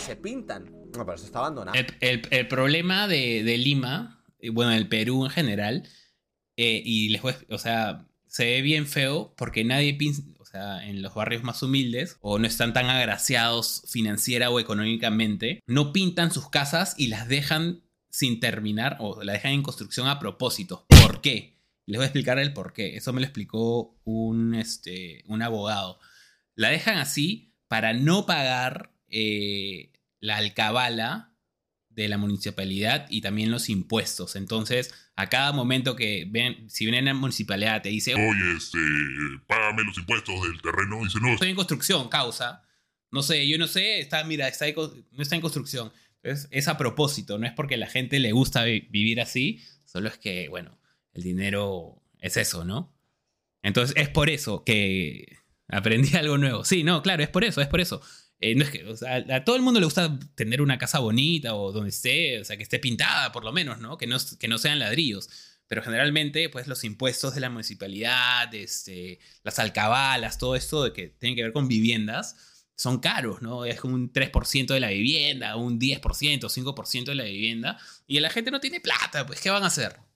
se pintan. No, pero eso está abandonado. El problema de Lima, bueno, del Perú en general, y o sea, se ve bien feo porque nadie pinta, o sea, en los barrios más humildes o no están tan agraciados financiera o económicamente, no pintan sus casas y las dejan sin terminar o las dejan en construcción a propósito. ¿Por qué? Les voy a explicar el por qué. Eso me lo explicó un abogado. La dejan así para no pagar la alcabala de la municipalidad y también los impuestos. Entonces, a cada momento que ven, si viene la municipalidad te dice, oye, págame los impuestos del terreno, dice, no, estoy en construcción, causa. No sé, yo no sé, mira, no está en construcción. Entonces, es a propósito, no es porque a la gente le gusta vivir así, solo es que, bueno, el dinero es eso, ¿no? Entonces, es por eso que aprendí algo nuevo. Sí, no, claro, es por eso, es por eso. No es que, o sea, a todo el mundo le gusta tener una casa bonita o donde esté, o sea, que esté pintada por lo menos, ¿no? Que no sean ladrillos. Pero generalmente, pues los impuestos de la municipalidad, las alcabalas, todo esto de que tiene que ver con viviendas, son caros, ¿no? Es como un 3% de la vivienda, un 10%, 5% de la vivienda. Y la gente no tiene plata, pues, ¿qué van a hacer?